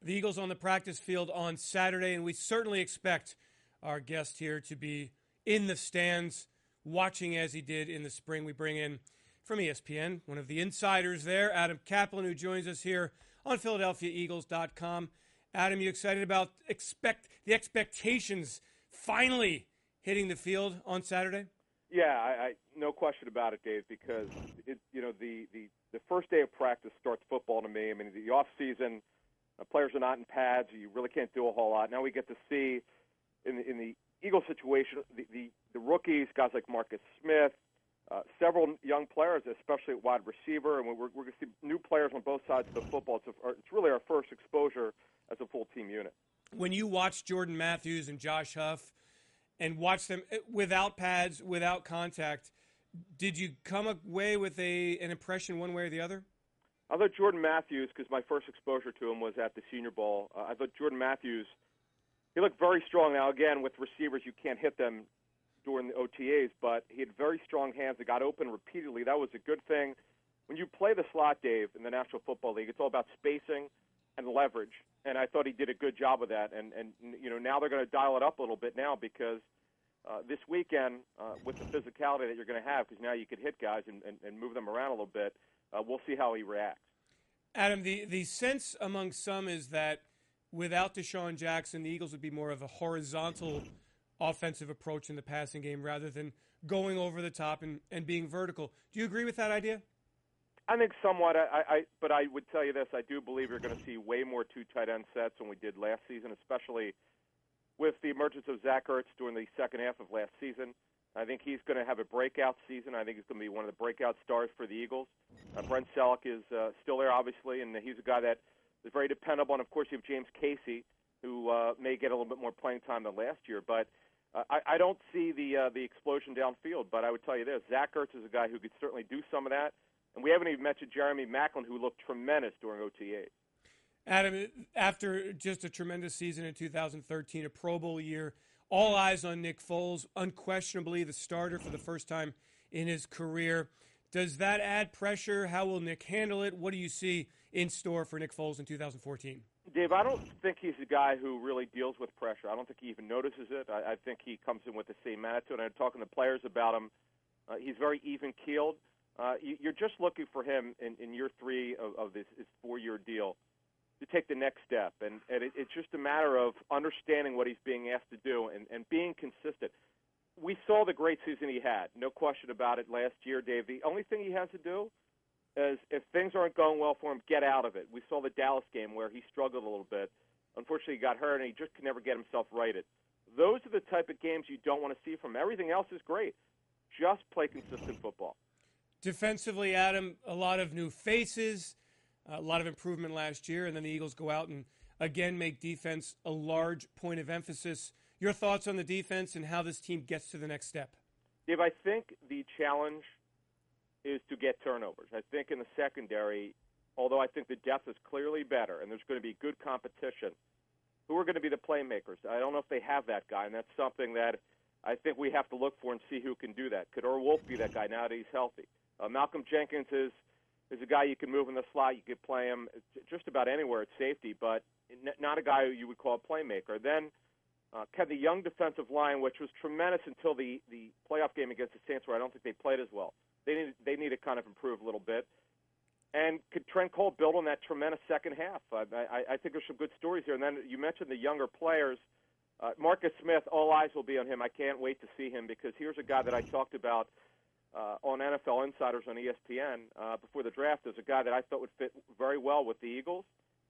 The Eagles on the practice field on Saturday, and we certainly expect our guest here to be in the stands watching as he did in the spring. We bring in from ESPN, one of the insiders there, Adam Kaplan, who joins us here on PhiladelphiaEagles.com. Adam, you excited about the expectations finally hitting the field on Saturday? Yeah, I no question about it, Dave, because the first day of practice starts football to me. I mean, the off season, players are not in pads. You really can't do a whole lot. Now we get to see in the Eagles situation the rookies, guys like Marcus Smith, several young players, especially at wide receiver, and we're going to see new players on both sides of the football. It's really our first exposure as a full team unit. When you watch Jordan Matthews and Josh Huff and watch them without pads, without contact, did you come away with an impression one way or the other? I thought Jordan Matthews, because my first exposure to him was at the Senior Bowl, I thought Jordan Matthews, he looked very strong. Now, again, with receivers, you can't hit them during the OTAs, but he had very strong hands that got open repeatedly. That was a good thing. When you play the slot, Dave, in the National Football League, it's all about spacing and leverage, and I thought he did a good job of that. And now they're going to dial it up a little bit now because this weekend, with the physicality that you're going to have, because now you could hit guys and move them around a little bit, we'll see how he reacts. Adam, the sense among some is that without Deshaun Jackson, the Eagles would be more of a horizontal offensive approach in the passing game rather than going over the top and being vertical. Do you agree with that idea? I think somewhat, but I would tell you this. I do believe you're going to see way more two tight end sets than we did last season, especially with the emergence of Zach Ertz during the second half of last season. I think he's going to have a breakout season. I think he's going to be one of the breakout stars for the Eagles. Brent Selleck is still there, obviously, and he's a guy that is very dependable. And, of course, you have James Casey, who may get a little bit more playing time than last year. But I don't see the explosion downfield. But I would tell you this, Zach Ertz is a guy who could certainly do some of that. And we haven't even mentioned Jeremy Maclin, who looked tremendous during OTAs. Adam, after just a tremendous season in 2013, a Pro Bowl year, all eyes on Nick Foles, unquestionably the starter for the first time in his career. Does that add pressure? How will Nick handle it? What do you see in store for Nick Foles in 2014? Dave, I don't think he's a guy who really deals with pressure. I don't think he even notices it. I think he comes in with the same attitude. I'm talking to players about him. He's very even-keeled. You're just looking for him in year three of his four-year deal to take the next step. And it's just a matter of understanding what he's being asked to do and being consistent. We saw the great season he had, no question about it, last year, Dave. The only thing he has to do is, if things aren't going well for him, get out of it. We saw the Dallas game where he struggled a little bit. Unfortunately, he got hurt, and he just could never get himself righted. Those are the type of games you don't want to see from him. Everything else is great. Just play consistent football. Defensively, Adam, a lot of new faces, a lot of improvement last year, and then the Eagles go out and again make defense a large point of emphasis. Your thoughts on the defense and how this team gets to the next step? Dave, I think the challenge is to get turnovers. I think in the secondary, although I think the depth is clearly better and there's going to be good competition, who are going to be the playmakers? I don't know if they have that guy, and that's something that I think we have to look for and see who can do that. Could Earl Wolf be that guy now that he's healthy? Malcolm Jenkins is a guy you can move in the slot. You could play him just about anywhere at safety, but not a guy who you would call a playmaker. Then can the young defensive line, which was tremendous until the playoff game against the Saints, where I don't think they played as well. They need to kind of improve a little bit. And could Trent Cole build on that tremendous second half? I think there's some good stories here. And then you mentioned the younger players. Marcus Smith, all eyes will be on him. I can't wait to see him because here's a guy that I talked about on NFL Insiders on ESPN before the draft. As a guy that I thought would fit very well with the Eagles.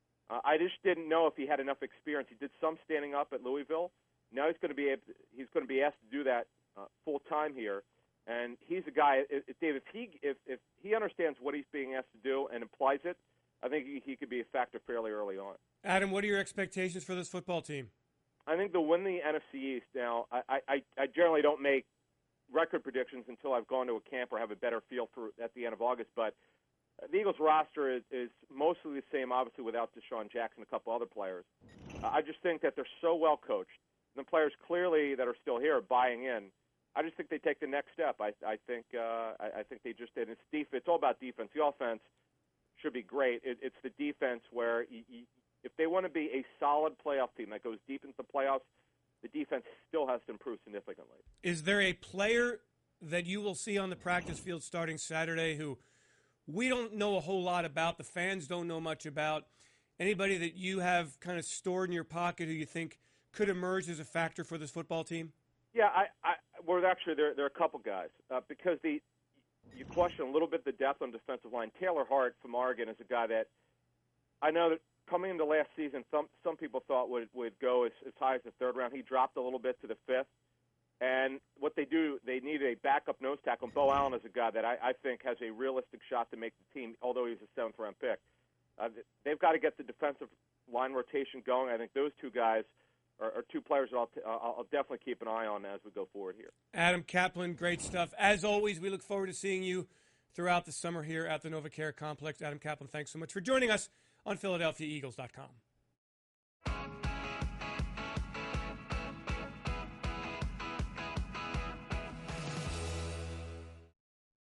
I just didn't know if he had enough experience. He did some standing up at Louisville. Now he's going to be asked to do that full time here. And he's a guy, Dave, if he understands what he's being asked to do and applies it, I think he could be a factor fairly early on. Adam, what are your expectations for this football team? I think they'll win the NFC East. Now, I generally don't make record predictions until I've gone to a camp or have a better feel for at the end of August, but the Eagles roster is mostly the same, obviously, without Deshaun Jackson and a couple other players. I just think that they're so well coached. The players clearly that are still here are buying in. I just think they take the next step. I think they just did. It's all about defense. The offense should be great. It's the defense where If they want to be a solid playoff team that goes deep into the playoffs, the defense still has to improve significantly. Is there a player that you will see on the practice field starting Saturday who we don't know a whole lot about, the fans don't know much about, anybody that you have kind of stored in your pocket who you think could emerge as a factor for this football team? Yeah, well, actually, there are a couple guys because you question a little bit the depth on defensive line. Taylor Hart from Oregon is a guy that I know that coming into last season, some people thought would go as high as the third round. He dropped a little bit to the fifth. And what they do, they need a backup nose tackle. And Bo Allen is a guy that I think has a realistic shot to make the team, although he's a seventh-round pick. They've got to get the defensive line rotation going. I think those two guys are two players that I'll definitely keep an eye on as we go forward here. Adam Kaplan, great stuff. As always, we look forward to seeing you throughout the summer here at the NovaCare Complex. Adam Kaplan, thanks so much for joining us on PhiladelphiaEagles.com.